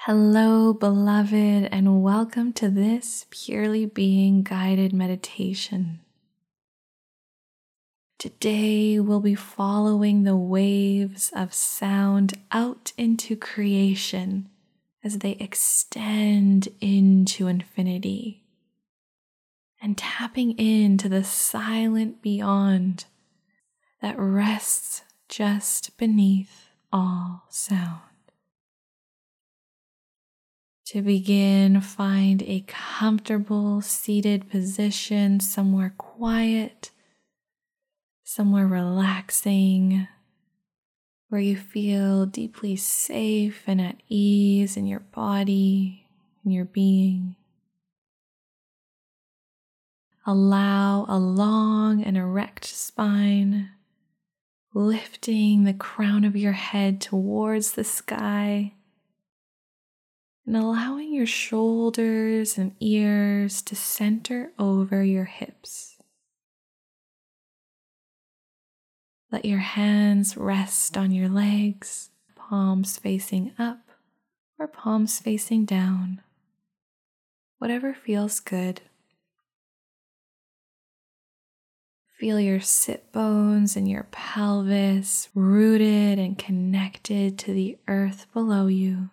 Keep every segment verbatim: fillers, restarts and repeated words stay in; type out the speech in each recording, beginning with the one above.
Hello, beloved, and welcome to this Purely Being guided meditation. Today, we'll be following the waves of sound out into creation as they extend into infinity, and tapping into the silent beyond that rests just beneath all sound. To begin, find a comfortable seated position somewhere quiet, somewhere relaxing, where you feel deeply safe and at ease in your body and your being. Allow a long and erect spine, lifting the crown of your head towards the sky, and allowing your shoulders and ears to center over your hips. Let your hands rest on your legs, palms facing up or palms facing down, whatever feels good. Feel your sit bones and your pelvis rooted and connected to the earth below you.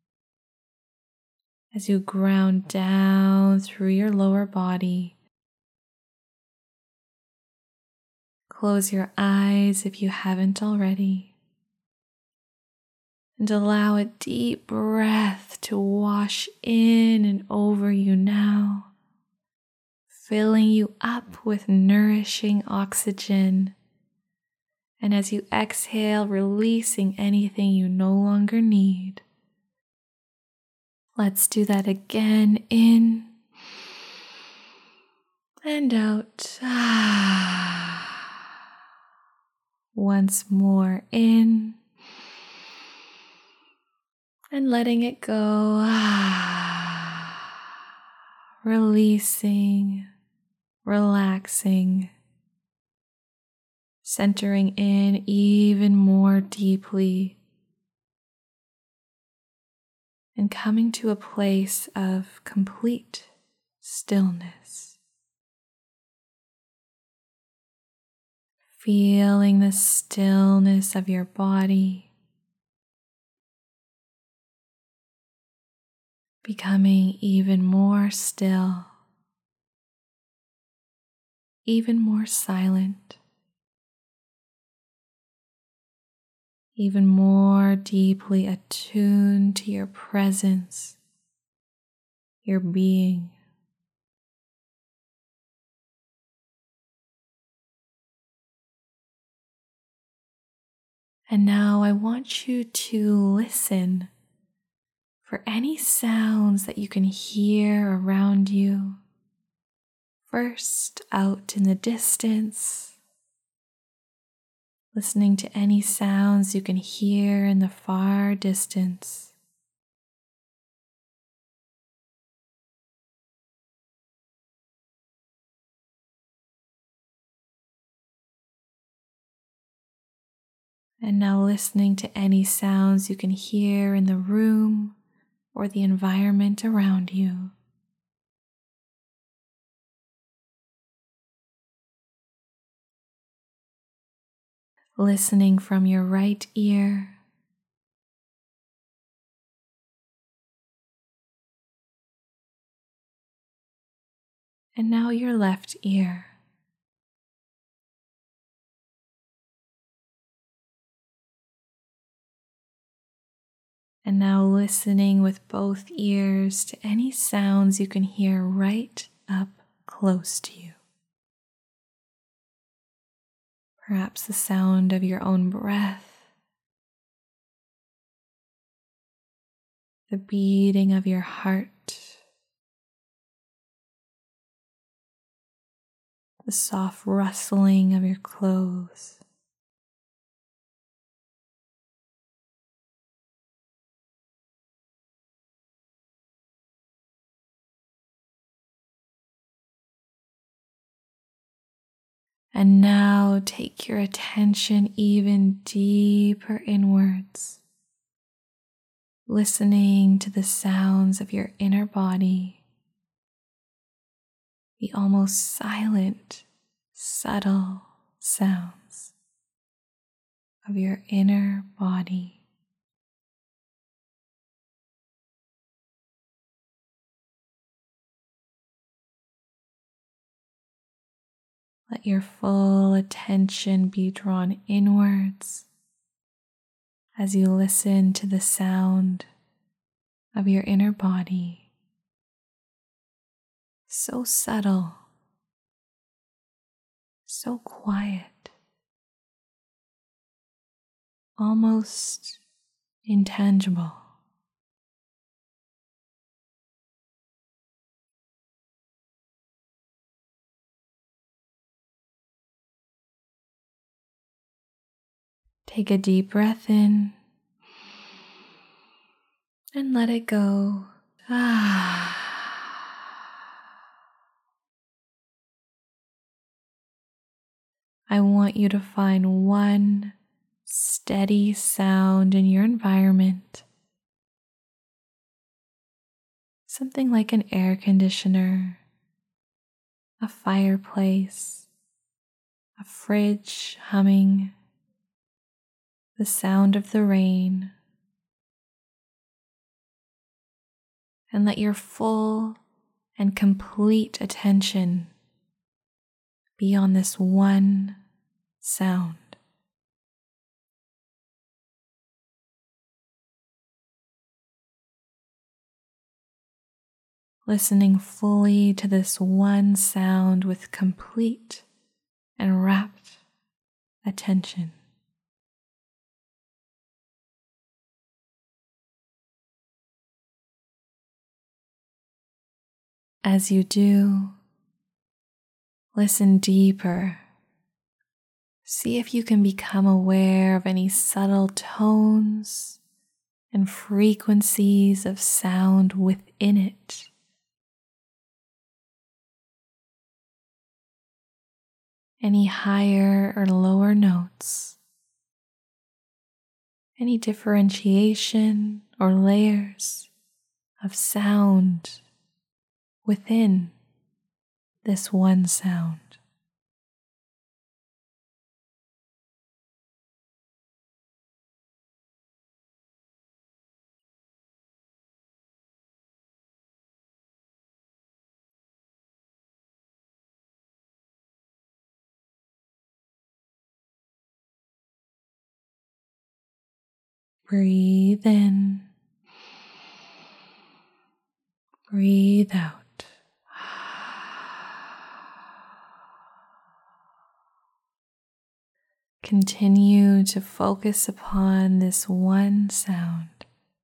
As you ground down through your lower body, close your eyes if you haven't already, and allow a deep breath to wash in and over you now, filling you up with nourishing oxygen. And as you exhale, releasing anything you no longer need. Let's do that again. In and out. Once more, in and letting it go. Releasing, relaxing, centering in even more deeply, and coming to a place of complete stillness. Feeling the stillness of your body, becoming even more still, even more silent, even more deeply attuned to your presence, your being. And now I want you to listen for any sounds that you can hear around you. First, out in the distance, listening to any sounds you can hear in the far distance. And now listening to any sounds you can hear in the room or the environment around you. Listening from your right ear, and now your left ear. And now listening with both ears to any sounds you can hear right up close to you. Perhaps the sound of your own breath, the beating of your heart, the soft rustling of your clothes. And now take your attention even deeper inwards, listening to the sounds of your inner body, the almost silent, subtle sounds of your inner body. Let your full attention be drawn inwards as you listen to the sound of your inner body. So subtle, so quiet, almost intangible. Take a deep breath in and let it go. Ah. I want you to find one steady sound in your environment. Something like an air conditioner, a fireplace, a fridge humming, the sound of the rain. And let your full and complete attention be on this one sound. Listening fully to this one sound with complete and rapt attention. As you do, listen deeper. See if you can become aware of any subtle tones and frequencies of sound within it. Any higher or lower notes, any differentiation or layers of sound within this one sound. Breathe in, breathe out. Continue to focus upon this one sound.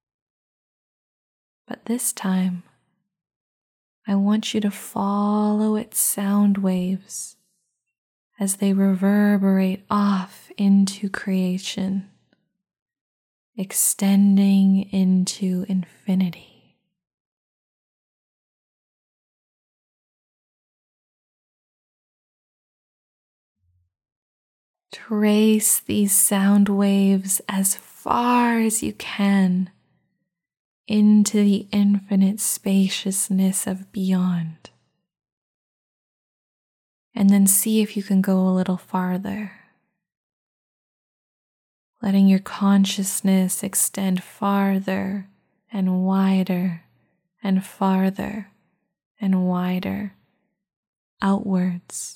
But this time, I want you to follow its sound waves as they reverberate off into creation, extending into infinity. Trace these sound waves as far as you can into the infinite spaciousness of beyond. And then see if you can go a little farther, letting your consciousness extend farther and wider and farther and wider outwards.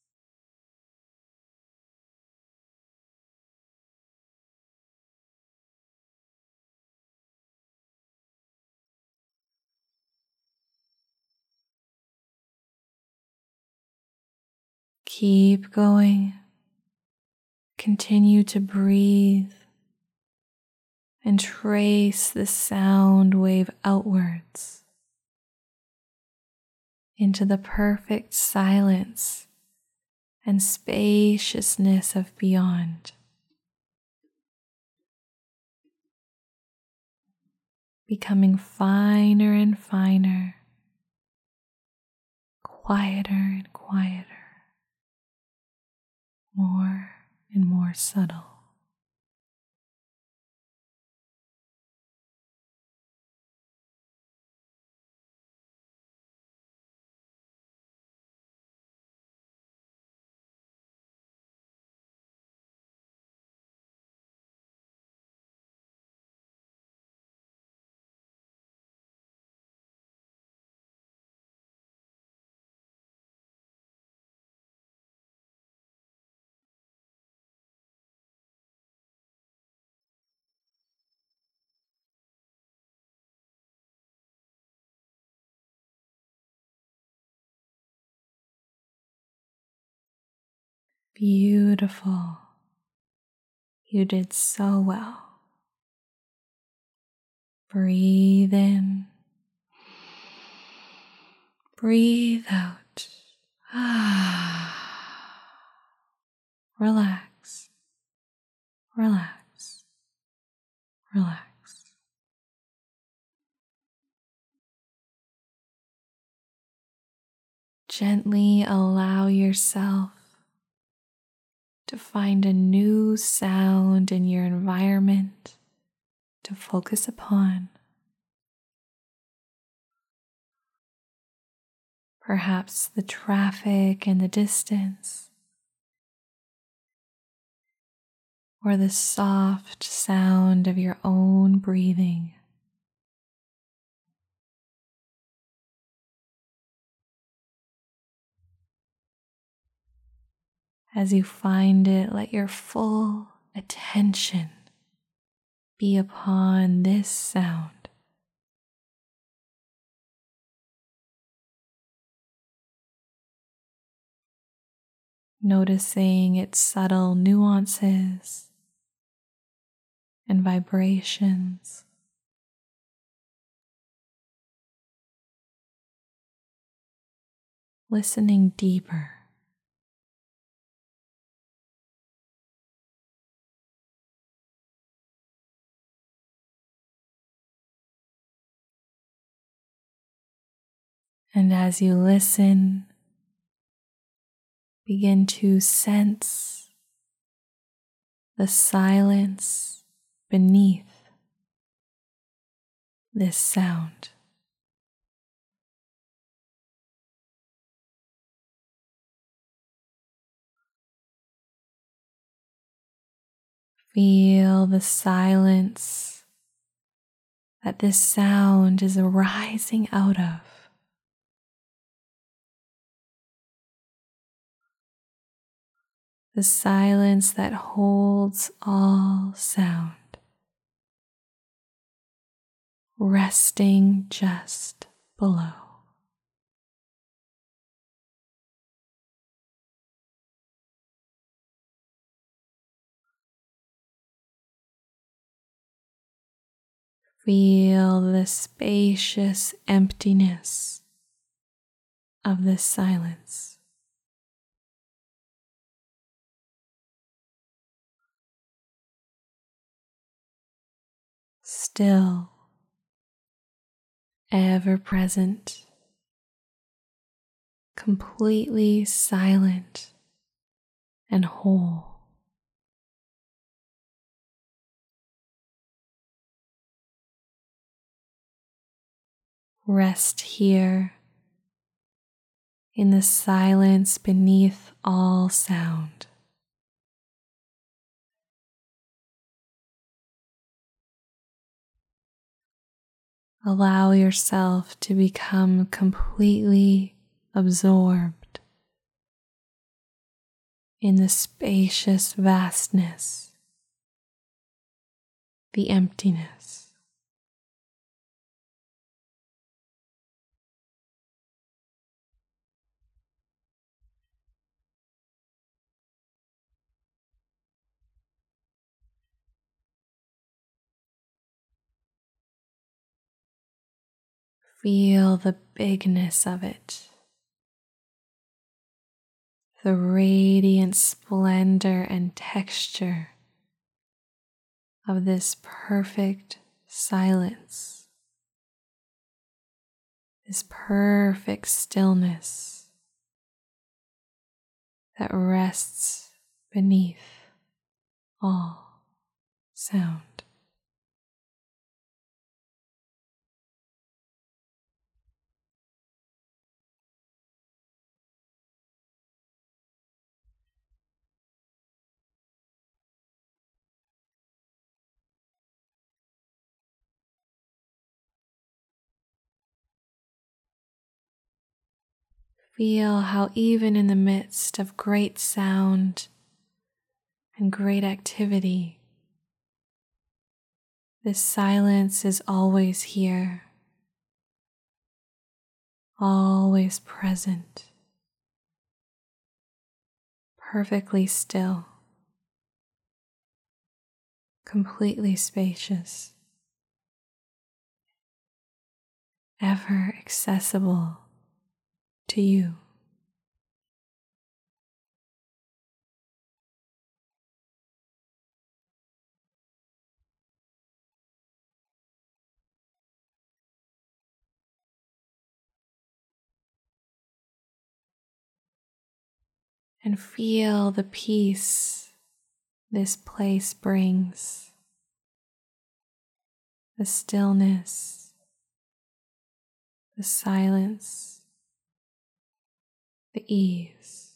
Keep going. Continue to breathe and trace the sound wave outwards into the perfect silence and spaciousness of beyond. Becoming finer and finer, quieter and quieter, more and more subtle. Beautiful. You did so well. Breathe in. Breathe out. Relax. Relax. Relax. Gently allow yourself to find a new sound in your environment to focus upon. Perhaps the traffic in the distance, or the soft sound of your own breathing. As you find it, let your full attention be upon this sound. Noticing its subtle nuances and vibrations. Listening deeper. And as you listen, begin to sense the silence beneath this sound. Feel the silence that this sound is arising out of. The silence that holds all sound, resting just below. Feel the spacious emptiness of this silence. Still, ever present, completely silent and whole. Rest here in the silence beneath all sound. Allow yourself to become completely absorbed in the spacious vastness, the emptiness. Feel the bigness of it, the radiant splendor and texture of this perfect silence, this perfect stillness that rests beneath all sound. Feel how even in the midst of great sound and great activity, this silence is always here, always present, perfectly still, completely spacious, ever accessible to you. And feel the peace this place brings, the stillness, the silence, the ease.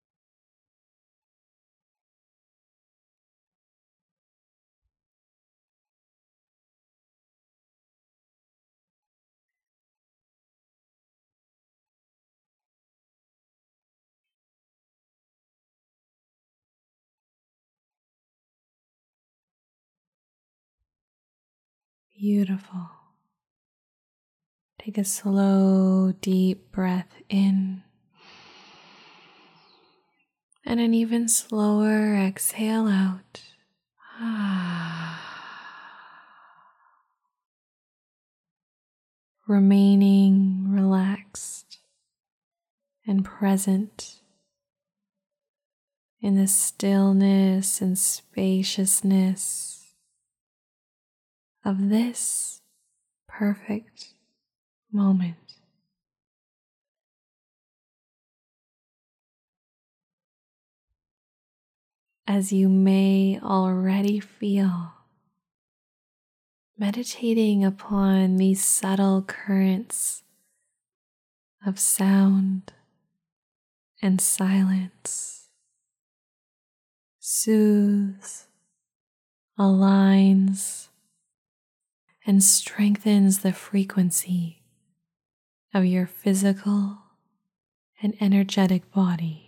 Beautiful. Take a slow, deep breath in and an even slower exhale out. Remaining relaxed and present in the stillness and spaciousness of this perfect moment. As you may already feel, meditating upon these subtle currents of sound and silence soothes, aligns, and strengthens the frequency of your physical and energetic body.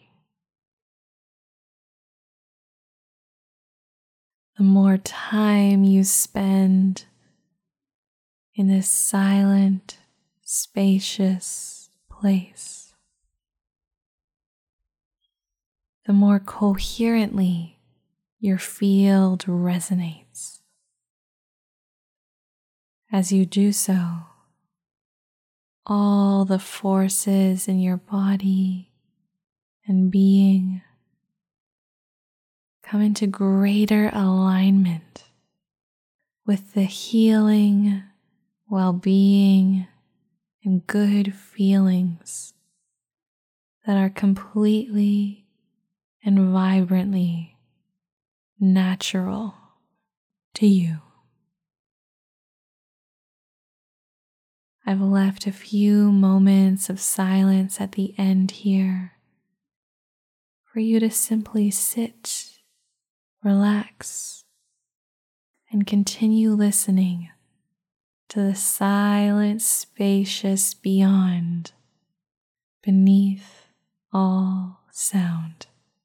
The more time you spend in this silent, spacious place, the more coherently your field resonates. As you do so, all the forces in your body and being come into greater alignment with the healing, well-being, and good feelings that are completely and vibrantly natural to you. I've left a few moments of silence at the end here for you to simply sit, relax, and continue listening to the silent, spacious beyond, beneath all sound.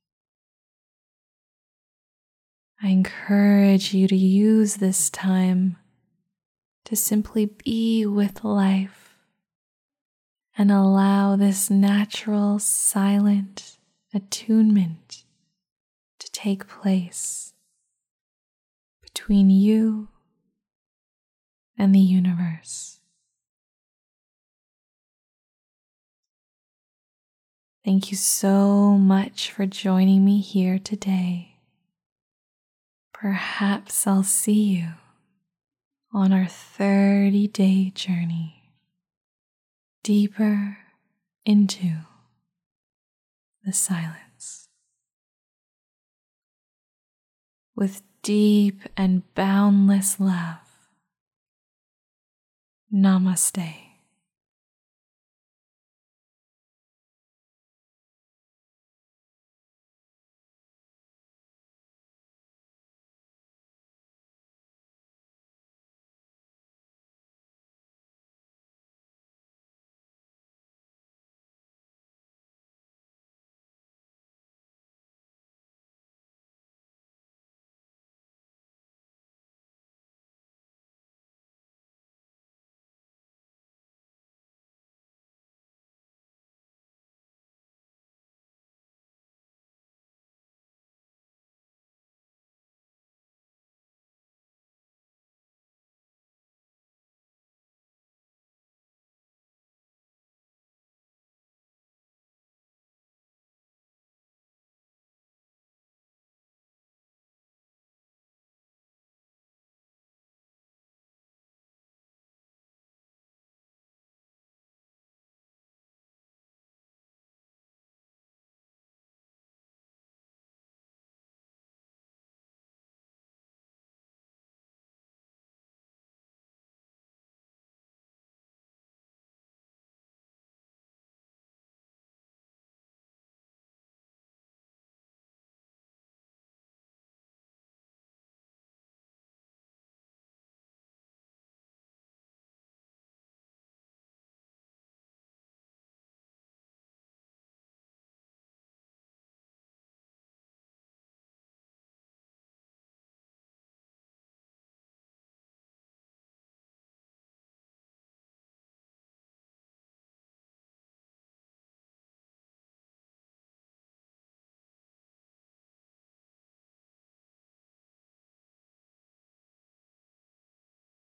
I encourage you to use this time to simply be with life and allow this natural, silent attunement to take place between you and the universe. Thank you so much for joining me here today. Perhaps I'll see you on our thirty-day journey deeper into the silence. With deep and boundless love, Namaste.